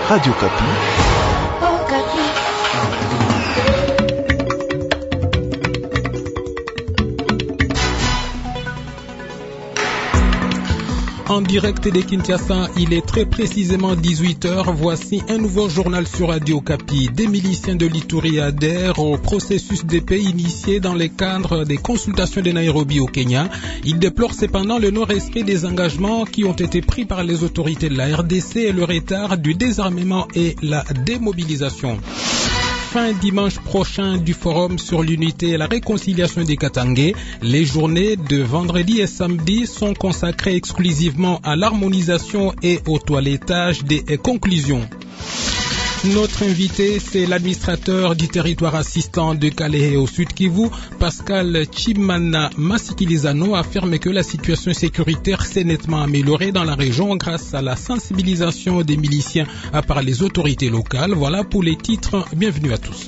Radio Kapi. En direct de Kinshasa, il est très précisément 18h. Voici un nouveau journal sur Radio Kapi. Des miliciens de l'Ituri adhèrent au processus de paix initié dans le cadre des consultations de Nairobi au Kenya. Ils déplorent cependant le non-respect des engagements qui ont été pris par les autorités de la RDC et le retard du désarmement et la démobilisation. Fin dimanche prochain du forum sur l'unité et la réconciliation des Katangais. Les journées de vendredi et samedi sont consacrées exclusivement à l'harmonisation et au toilettage des conclusions. Notre invité, c'est l'administrateur du territoire assistant de Kalehe au Sud Kivu, Pascal Chimana Masikilizano, affirme que la situation sécuritaire s'est nettement améliorée dans la région grâce à la sensibilisation des miliciens par les autorités locales. Voilà pour les titres. Bienvenue à tous.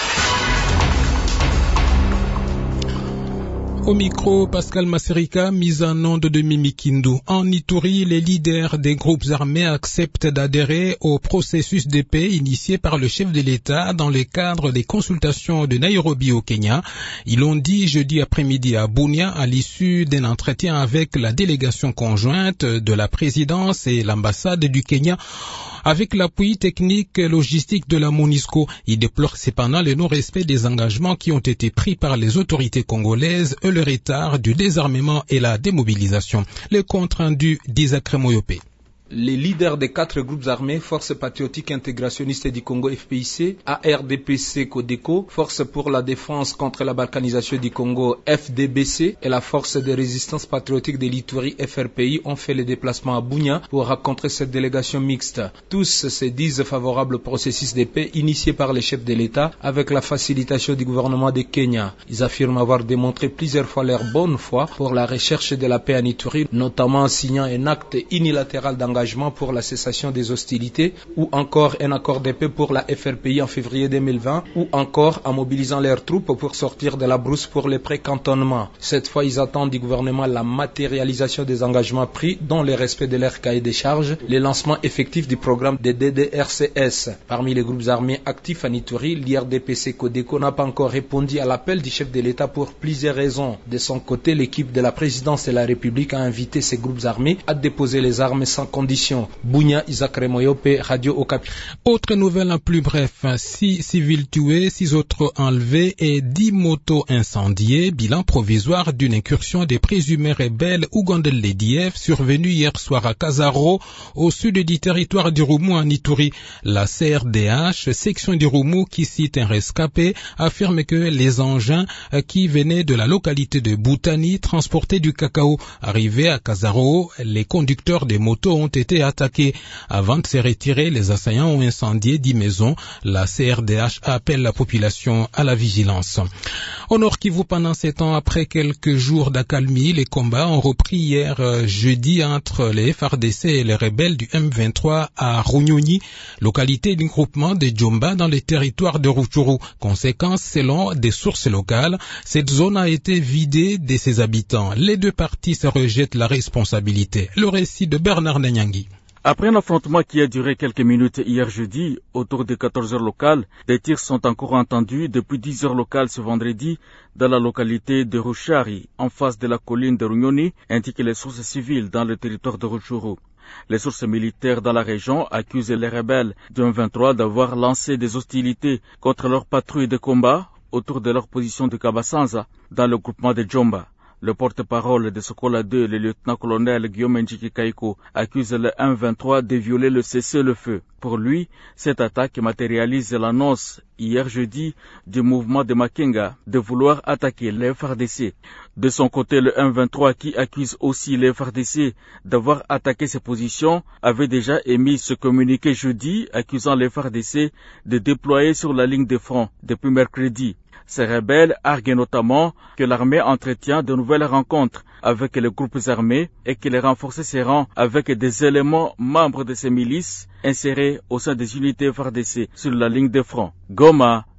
Au micro, Pascal Maserika, mise en onde de Mimi Kindu. En Ituri, les leaders des groupes armés acceptent d'adhérer au processus de paix initié par le chef de l'État dans le cadre des consultations de Nairobi au Kenya. Ils l'ont dit jeudi après-midi à Bunia à l'issue d'un entretien avec la délégation conjointe de la présidence et l'ambassade du Kenya. Avec l'appui technique et logistique de la MONUSCO, il déplore cependant le non-respect des engagements qui ont été pris par les autorités congolaises et le retard du désarmement et la démobilisation. Le compte rendu d'Isaac Remoyope. Les leaders des 4 groupes armés, Force patriotique intégrationniste du Congo FPIC, ARDPC Codeco, Force pour la défense contre la balkanisation du Congo FDBC et la Force de résistance patriotique de l'Ituri FRPI ont fait le déplacement à Bunia pour rencontrer cette délégation mixte. Tous se disent favorables au processus de paix initié par les chefs de l'État avec la facilitation du gouvernement de Kenya. Ils affirment avoir démontré plusieurs fois leur bonne foi pour la recherche de la paix en Ituri, notamment en signant un acte unilatéral d'engagement pour la cessation des hostilités ou encore un accord de paix pour la FRPI en février 2020 ou encore en mobilisant leurs troupes pour sortir de la brousse pour les pré-cantonnements. Cette fois, ils attendent du gouvernement la matérialisation des engagements pris dont le respect de leur cahier des charges, le lancement effectif du programme de DDRCS. Parmi les groupes armés actifs en Ituri, l'IRDPC Codeco n'a pas encore répondu à l'appel du chef de l'État pour plusieurs raisons. De son côté, l'équipe de la présidence de la République a invité ces groupes armés à déposer les armes sans condition. Bunia, Isaac Remoyope, Radio Okapi. Autre nouvelle en plus bref, 6 civils tués, 6 autres enlevés et 10 motos incendiées, bilan provisoire d'une incursion des présumés rebelles Ougandais l'EDF survenue hier soir à Kazaro, au sud du territoire du Roumou en Ituri. La CRDH, section du Roumou qui cite un rescapé, affirme que les engins qui venaient de la localité de Boutani transportaient du cacao. Arrivés à Kazaro, les conducteurs des motos ont été attaqués. Avant de se retirer, les assaillants ont incendié 10 maisons. La CRDH appelle la population à la vigilance. Au Nord Kivu, pendant ces temps, après quelques jours d'accalmie, les combats ont repris hier jeudi entre les FARDC et les rebelles du M23 à Runyonyi, localité du groupement de Djomba dans les territoires de Rutshuru. Conséquence, selon des sources locales, cette zone a été vidée de ses habitants. Les deux parties se rejettent la responsabilité. Le récit de Bernard Nyangi. Après un affrontement qui a duré quelques minutes hier jeudi, autour de 14 heures locales, des tirs sont encore entendus depuis 10 heures locales ce vendredi dans la localité de Rushari, en face de la colline de Runyoni, ainsi que les sources civiles dans le territoire de Rutshuru. Les sources militaires dans la région accusent les rebelles du M23 d'avoir lancé des hostilités contre leurs patrouilles de combat autour de leur position de Kabasanza dans le groupement de Djomba. Le porte-parole de Sokola 2, le lieutenant-colonel Guillaume Njiki Kaiko, accuse le M23 de violer le cessez-le-feu. Pour lui, cette attaque matérialise l'annonce hier jeudi du mouvement de Makenga de vouloir attaquer les FARDC. De son côté, le M23 qui accuse aussi les FARDC d'avoir attaqué ses positions avait déjà émis ce communiqué jeudi accusant les FARDC de déployer sur la ligne de front depuis mercredi. Ces rebelles arguent notamment que l'armée entretient de nouvelles rencontres avec les groupes armés et que les renforcer ses rangs avec des éléments membres de ces milices insérés au sein des unités FARDC sur la ligne de front. Goma,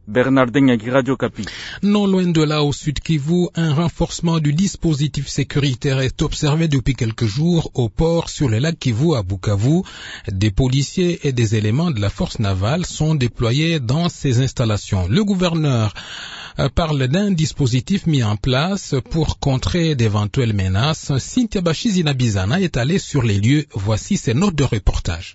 Bernardin Yagui, Radio Kapi. Non loin de là, au sud Kivu, un renforcement du dispositif sécuritaire est observé depuis quelques jours au port sur le lac Kivu à Bukavu. Des policiers et des éléments de la force navale sont déployés dans ces installations. Le gouverneur parle d'un dispositif mis en place pour contrer d'éventuelles menaces. Cynthia Bachizina-Bizana est allée sur les lieux. Voici ses notes de reportage.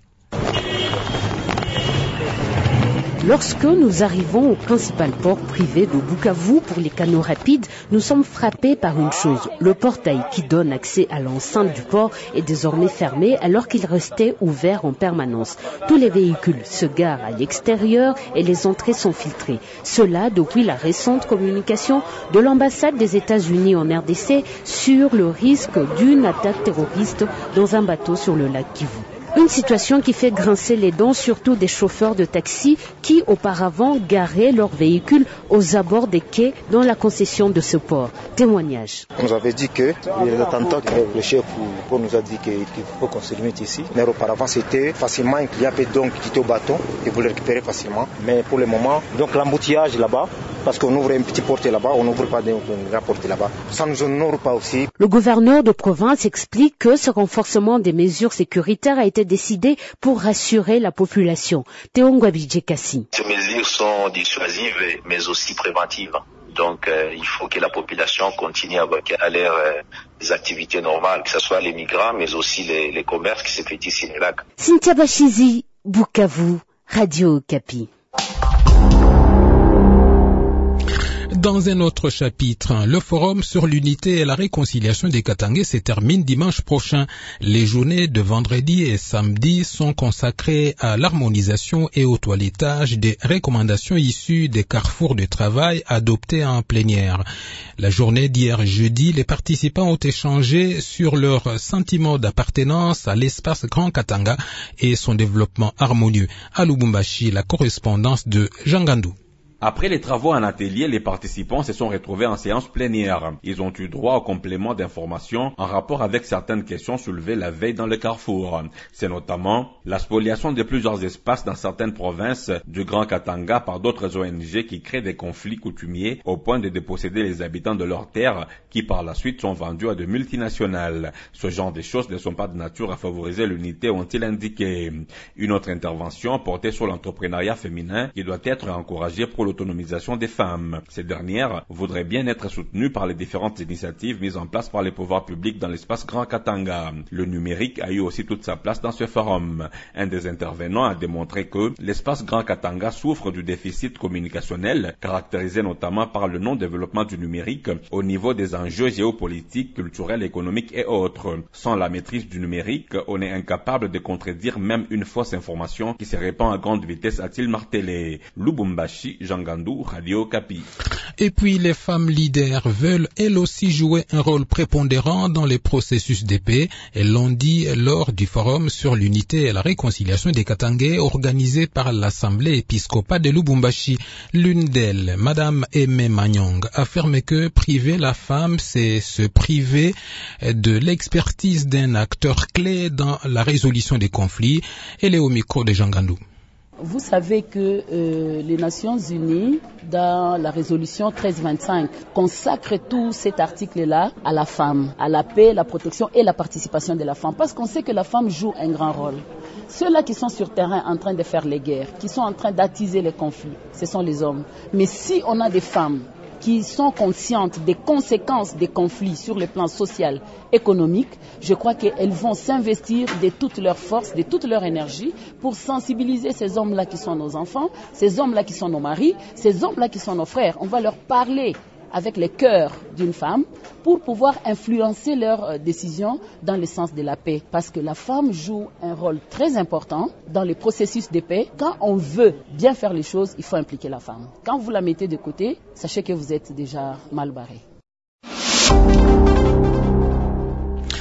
Lorsque nous arrivons au principal port privé de Bukavu pour les canaux rapides, nous sommes frappés par une chose. Le portail qui donne accès à l'enceinte du port est désormais fermé alors qu'il restait ouvert en permanence. Tous les véhicules se garent à l'extérieur et les entrées sont filtrées. Cela depuis la récente communication de l'ambassade des États-Unis en RDC sur le risque d'une attaque terroriste dans un bateau sur le lac Kivu. Une situation qui fait grincer les dents surtout des chauffeurs de taxi qui auparavant garaient leurs véhicules aux abords des quais dans la concession de ce port. Témoignage. On nous avait dit que l'attentat, le chef nous a dit qu'il faut qu'on se limite ici. Mais auparavant c'était facilement, un client peut donc quitter au bateau et vous le récupérer facilement. Mais pour le moment, donc l'embouteillage là-bas, parce qu'on ouvre une petite porte là-bas, on n'ouvre pas une grande porte là-bas. Ça ne nous honore pas aussi. Le gouverneur de province explique que ce renforcement des mesures sécuritaires a été décidé pour rassurer la population. Théo Ngwabidjekassi. Ces mesures sont dissuasives mais aussi préventives. Donc il faut que la population continue avec leurs activités normales, que ce soit les migrants mais aussi les commerces qui s'effectuent sur les lacs. Cynthia Bachizi, Bukavu, Radio Kapi. Dans un autre chapitre, le forum sur l'unité et la réconciliation des Katangais se termine dimanche prochain. Les journées de vendredi et samedi sont consacrées à l'harmonisation et au toilettage des recommandations issues des carrefours de travail adoptés en plénière. La journée d'hier jeudi, les participants ont échangé sur leur sentiment d'appartenance à l'espace Grand Katanga et son développement harmonieux. À Lubumbashi, la correspondance de Jean Gandou. Après les travaux en atelier, les participants se sont retrouvés en séance plénière. Ils ont eu droit au complément d'informations en rapport avec certaines questions soulevées la veille dans le carrefour. C'est notamment la spoliation de plusieurs espaces dans certaines provinces du Grand Katanga par d'autres ONG qui créent des conflits coutumiers au point de déposséder les habitants de leurs terres qui par la suite sont vendus à de multinationales. Ce genre de choses ne sont pas de nature à favoriser l'unité, ont-ils indiqué. Une autre intervention portait sur l'entrepreneuriat féminin qui doit être encouragé pour l'autonomisation des femmes. Ces dernières voudraient bien être soutenues par les différentes initiatives mises en place par les pouvoirs publics dans l'espace Grand Katanga. Le numérique a eu aussi toute sa place dans ce forum. Un des intervenants a démontré que l'espace Grand Katanga souffre du déficit communicationnel, caractérisé notamment par le non-développement du numérique au niveau des enjeux géopolitiques, culturels, économiques et autres. Sans la maîtrise du numérique, on est incapable de contredire même une fausse information qui se répand à grande vitesse, a-t-il martelé. Lubumbashi, Jean Gandou, Radio Kapi. Et puis les femmes leaders veulent elles aussi jouer un rôle prépondérant dans les processus de paix. Elles l'ont dit lors du forum sur l'unité et la réconciliation des Katangais organisé par l'Assemblée épiscopale de Lubumbashi. L'une d'elles, Madame Aimé Magnong, affirme que priver la femme, c'est se priver de l'expertise d'un acteur clé dans la résolution des conflits. Elle est au micro de Jean Gandou. Vous savez que les Nations Unies, dans la résolution 1325, consacrent tout cet article-là à la femme, à la paix, la protection et la participation de la femme. Parce qu'on sait que la femme joue un grand rôle. Ceux-là qui sont sur terrain en train de faire les guerres, qui sont en train d'attiser les conflits, ce sont les hommes. Mais si on a des femmes qui sont conscientes des conséquences des conflits sur le plan social, économique, je crois qu'elles vont s'investir de toutes leurs forces, de toute leur énergie pour sensibiliser ces hommes-là qui sont nos enfants, ces hommes-là qui sont nos maris, ces hommes-là qui sont nos frères. On va leur parler avec le cœur d'une femme pour pouvoir influencer leurs décisions dans le sens de la paix. Parce que la femme joue un rôle très important dans le processus de paix. Quand on veut bien faire les choses, il faut impliquer la femme. Quand vous la mettez de côté, sachez que vous êtes déjà mal barré.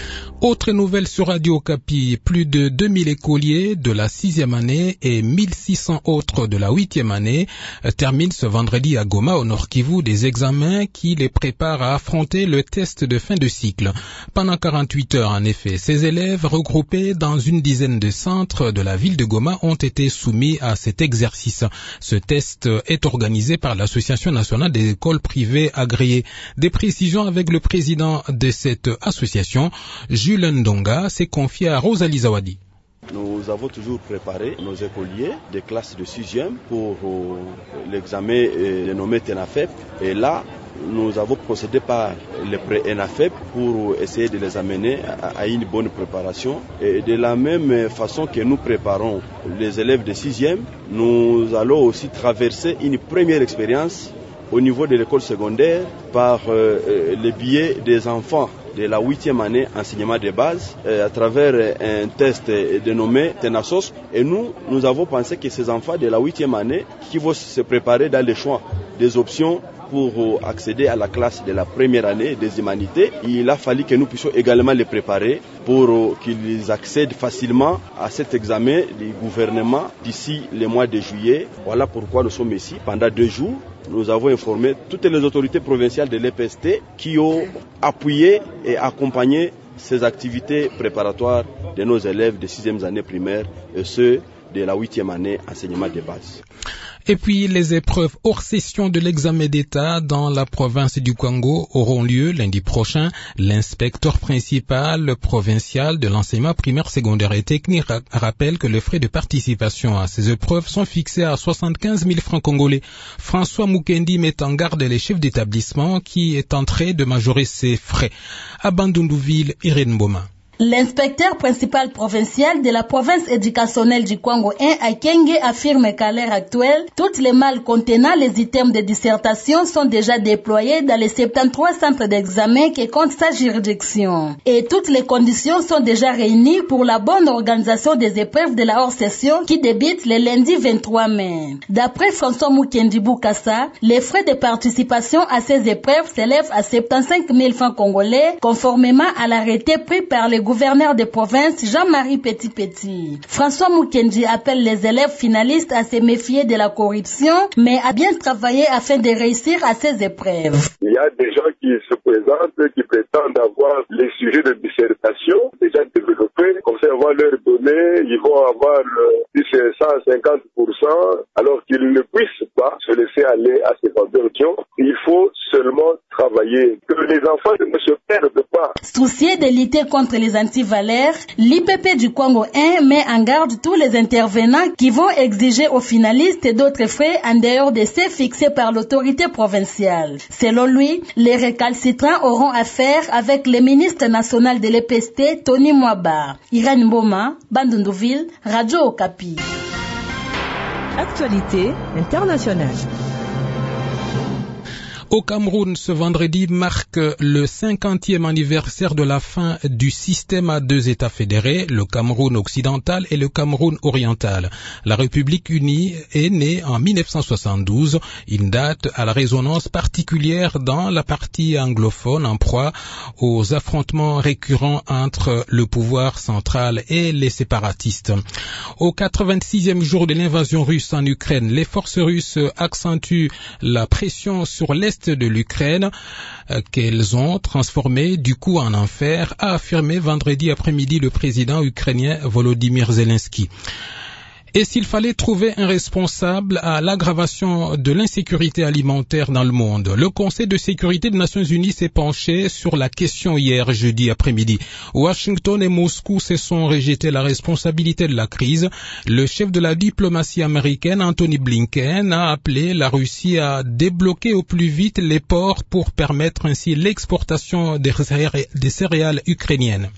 Autre nouvelle sur Radio Okapi, plus de 2000 écoliers de la 6e année et 1600 autres de la 8e année terminent ce vendredi à Goma, au Nord Kivu, des examens qui les préparent à affronter le test de fin de cycle. Pendant 48 heures, en effet, ces élèves regroupés dans une dizaine de centres de la ville de Goma ont été soumis à cet exercice. Ce test est organisé par l'Association nationale des écoles privées agréées. Des précisions avec le président de cette association, Jules Ndonga, s'est confié à Rosalie Zawadi. Nous avons toujours préparé nos écoliers des classes de 6e pour l'examen dénommé TENAFEP. Et là, nous avons procédé par le pré-ENAFEP pour essayer de les amener à une bonne préparation. Et de la même façon que nous préparons les élèves de 6e, nous allons aussi traverser une première expérience au niveau de l'école secondaire par le biais des enfants de la 8e année enseignement de base à travers un test dénommé TENASOS. Et nous avons pensé que ces enfants de la 8e année qui vont se préparer dans les choix des options pour accéder à la classe de la première année des humanités, il a fallu que nous puissions également les préparer pour qu'ils accèdent facilement à cet examen du gouvernement d'ici le mois de juillet. Voilà pourquoi nous sommes ici pendant 2 jours. Nous avons informé toutes les autorités provinciales de l'EPST qui ont appuyé et accompagné ces activités préparatoires de nos élèves de 6e année primaire et ceux de la 8e année enseignement de base. Et puis, les épreuves hors session de l'examen d'État dans la province du Kwango auront lieu lundi prochain. L'inspecteur principal provincial de l'enseignement primaire, secondaire et technique rappelle que les frais de participation à ces épreuves sont fixés à 75 000 francs congolais. François Mukendi met en garde les chefs d'établissement qui est en train de majorer ces frais. À Bandundouville, Irène Boma. L'inspecteur principal provincial de la province éducationnelle du Kwango 1 à Kenge affirme qu'à l'heure actuelle, toutes les malles contenant les items de dissertation sont déjà déployés dans les 73 centres d'examen qui comptent sa juridiction. Et toutes les conditions sont déjà réunies pour la bonne organisation des épreuves de la hors-session qui débute le lundi 23 mai. D'après François Mukendi Boukassa, les frais de participation à ces épreuves s'élèvent à 75 000 francs congolais conformément à l'arrêté pris par le gouverneur de province Jean-Marie Petit. François Mukendi appelle les élèves finalistes à se méfier de la corruption, mais à bien travailler afin de réussir à ces épreuves. Il y a des gens qui se présentent, qui prétendent avoir les sujets de dissertation déjà développés, comme ça ils vont leur donner, ils vont avoir 150%, alors qu'ils ne puissent pas se laisser aller à ces conditions. Il faut seulement travailler, que les enfants ne se perdent pas. Soucié de lutter contre les antivaleurs, l'IPP du Congo 1 met en garde tous les intervenants qui vont exiger aux finalistes d'autres frais en dehors de ceux fixés par l'autorité provinciale. Selon lui, les récalcitrants auront affaire avec le ministre national de l'EPST, Tony Mwaba. Irène Mboma, Bandundouville, Radio Okapi. Actualité internationale. Au Cameroun, ce vendredi marque le 50e anniversaire de la fin du système à 2 États fédérés, le Cameroun occidental et le Cameroun oriental. La République unie est née en 1972, une date à la résonance particulière dans la partie anglophone en proie aux affrontements récurrents entre le pouvoir central et les séparatistes. Au 86e jour de l'invasion russe en Ukraine, les forces russes accentuent la pression sur l'Est de l'Ukraine qu'elles ont transformé du coup en enfer, a affirmé vendredi après-midi le président ukrainien Volodymyr Zelensky. Et s'il fallait trouver un responsable à l'aggravation de l'insécurité alimentaire dans le monde, le Conseil de sécurité des Nations Unies s'est penché sur la question hier jeudi après-midi. Washington et Moscou se sont rejetés la responsabilité de la crise. Le chef de la diplomatie américaine, Anthony Blinken, a appelé la Russie à débloquer au plus vite les ports pour permettre ainsi l'exportation des céréales ukrainiennes.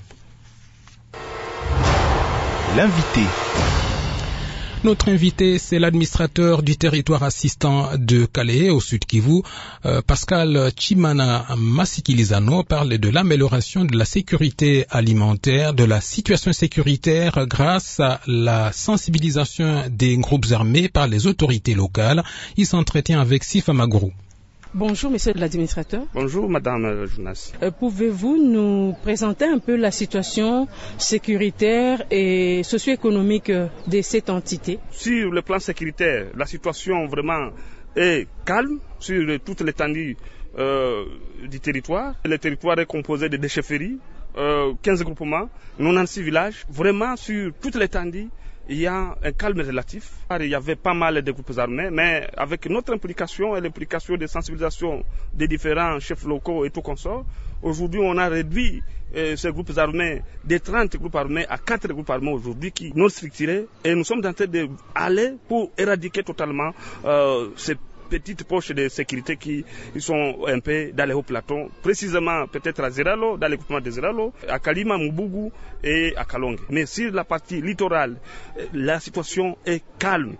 L'invité. Notre invité, c'est l'administrateur du territoire assistant de Calais, au Sud Kivu. Pascal Chimana Masikilizano parle de l'amélioration de la sécurité alimentaire, de la situation sécuritaire grâce à la sensibilisation des groupes armés par les autorités locales. Il s'entretient avec Sifa Magourou. Bonjour, monsieur l'administrateur. Bonjour, madame Jonas. Pouvez-vous nous présenter un peu la situation sécuritaire et socio-économique de cette entité? Sur le plan sécuritaire, la situation vraiment est calme sur toute l'étendue du territoire. Le territoire est composé de des chefferies, 15 groupements, 96 villages. Vraiment, sur toute l'étendue, il y a un calme relatif. Il y avait pas mal de groupes armés, mais avec notre implication et l'implication de sensibilisation des différents chefs locaux et tout consort, aujourd'hui on a réduit ces groupes armés de 30 groupes armés à 4 groupes armés aujourd'hui qui non structurés, et nous sommes en train d'aller pour éradiquer totalement ces petites poches de sécurité qui sont un peu dans les hauts plateaux, précisément peut-être à Zeralo, dans les groupements de Zeralo, à Kalima, Mubugu et à Kalonge. Mais sur la partie littorale, la situation est calme.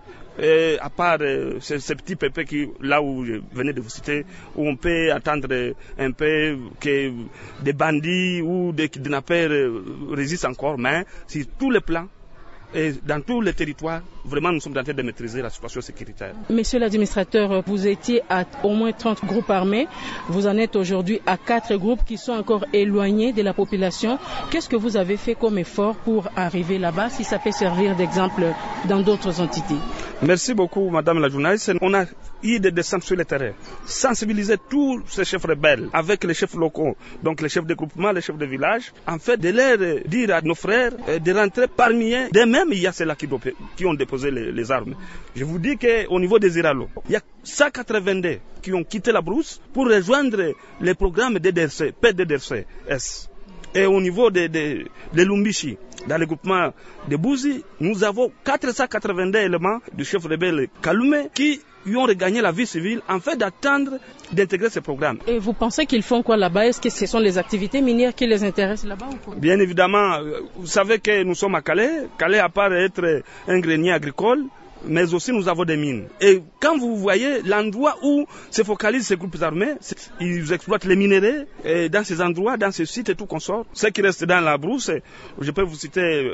À part ces petits pépés là où je venais de vous citer, où on peut attendre un peu que des bandits ou des kidnappeurs résistent encore, mais sur tous les plans, et dans tous les territoires, vraiment nous sommes en train de maîtriser la situation sécuritaire. Monsieur l'administrateur, vous étiez à au moins 30 groupes armés, vous en êtes aujourd'hui à 4 groupes qui sont encore éloignés de la population. Qu'est-ce que vous avez fait comme effort pour arriver là-bas, si ça peut servir d'exemple dans d'autres entités? Merci beaucoup, madame la journaliste. On a eu des descentes sur le terrain, sensibiliser tous ces chefs rebelles avec les chefs locaux, donc les chefs de groupement, les chefs de village, en fait de leur dire à nos frères de rentrer parmi eux. Dès même, il y a ceux-là qui ont déposé les armes. Je vous dis qu'au niveau des Zeralo, il y a 182 qui ont quitté la brousse pour rejoindre les programmes DDRC, PDDRC-S. Et au niveau de Lumbishi, dans le groupement de Bouzi, nous avons 482 éléments du chef rebelle Kalume qui ont regagné la vie civile en fait d'attendre d'intégrer ce programme. Et vous pensez qu'ils font quoi là-bas? Est-ce que ce sont les activités minières qui les intéressent là-bas ou quoi? Bien évidemment, vous savez que nous sommes à Calais. Calais, à part être un grenier agricole, mais aussi nous avons des mines. Et quand vous voyez l'endroit où se focalisent ces groupes armés, ils exploitent les minéraux et dans ces endroits, dans ces sites et tout consort. Ce qui reste dans la brousse, je peux vous citer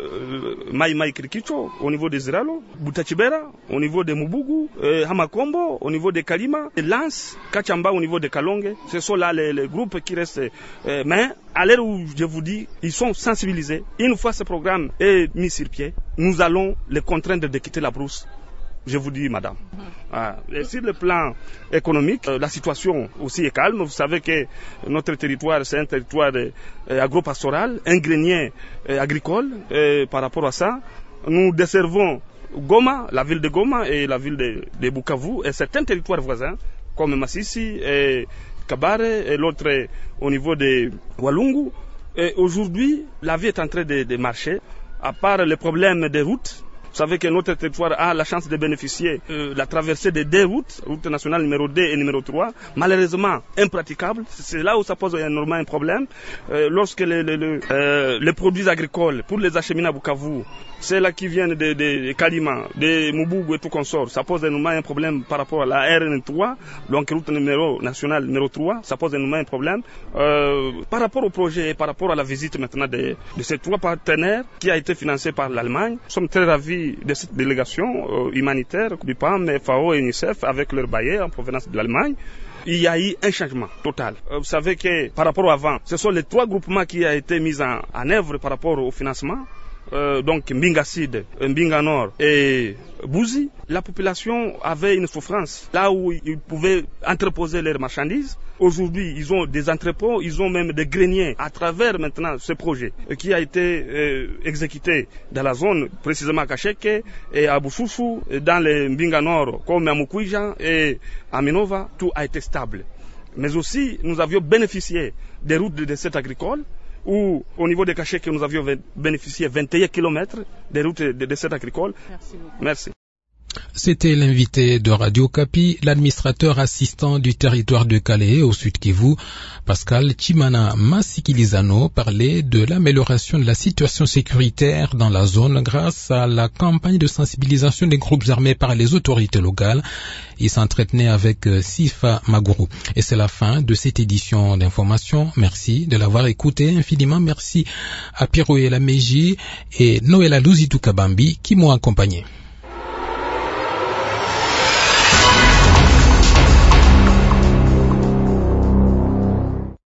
Mai Krikicho au niveau des Zeralo, Butachibera au niveau de Mubugu, Hamakombo au niveau de Kalima, Lance, Kachamba au niveau de Kalonge. Ce sont là les groupes qui restent. Mais à l'heure où je vous dis, ils sont sensibilisés. Une fois ce programme est mis sur pied, nous allons les contraindre de quitter la brousse. Je vous dis, madame. Et sur le plan économique, la situation aussi est calme. Vous savez que notre territoire, c'est un territoire agro-pastoral, un grenier agricole. Et par rapport à ça, nous desservons Goma, la ville de Goma et la ville de Bukavu et certains territoires voisins, comme Massissi et Kabare et l'autre au niveau de Walungu. Et aujourd'hui, la vie est en train de marcher, à part les problèmes des routes. Vous savez que notre territoire a la chance de bénéficier de la traversée des deux routes, route nationale numéro 2 et numéro 3, malheureusement impraticable. C'est là où ça pose énormément un problème. Lorsque les produits agricoles, pour les acheminer à Bukavu, c'est là qui viennent de Kalima, de Mubugu et tout consort, ça pose énormément un problème par rapport à la RN3, donc route nationale numéro 3, ça pose énormément un problème. Par rapport au projet et par rapport à la visite maintenant de ces 3 partenaires qui a été financé par l'Allemagne, nous sommes très ravis de cette délégation humanitaire du PAM, FAO et UNICEF avec leur bailleur en provenance de l'Allemagne. Il y a eu un changement total. Vous savez que par rapport à avant, ce sont les 3 groupements qui ont été mis en œuvre par rapport au financement. Donc Mbinga Sud, Mbinga Nord et Bouzi, la population avait une souffrance. Là où ils pouvaient entreposer leurs marchandises, aujourd'hui ils ont des entrepôts, ils ont même des greniers à travers maintenant ce projet qui a été exécuté dans la zone, précisément à Kacheke et à Boussoussou, dans les Mbinga Nord comme à Mukwija et à Minova, tout a été stable. Mais aussi nous avions bénéficié des routes de cette agricole, où au niveau des cachets que nous avions bénéficié 21 km des routes de cette agricole. Merci beaucoup. Merci. C'était l'invité de Radio Kapi, l'administrateur assistant du territoire de Calais au Sud Kivu, Pascal Chimana Masikilizano, parlait de l'amélioration de la situation sécuritaire dans la zone grâce à la campagne de sensibilisation des groupes armés par les autorités locales. Il s'entretenait avec Sifa Magourou. Et c'est la fin de cette édition d'information. Merci de l'avoir écouté infiniment. Merci à Piero Elameji et Noëlla Luzitou Kabambi qui m'ont accompagné.